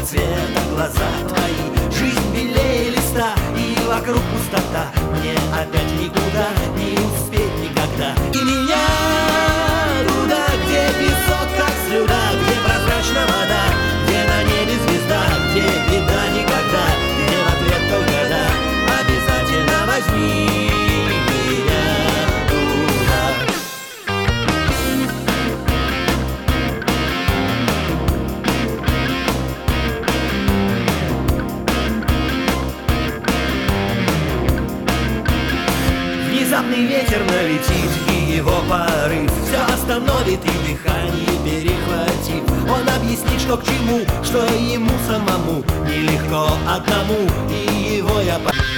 цвета глаза твои. Жизнь белее листа, и вокруг пустота. Мне опять никуда не успеть никогда. И меня туда, где песок, как слюда, где прозрачна вода, где на небе звезда, где беда никогда, где в ответ только да. Обязательно возьми меня туда. Внезапный ветер налетит, и его порыв все остановит, и дыхание перехватит. Он объяснит, что к чему, что ему самому нелегко одному, и его я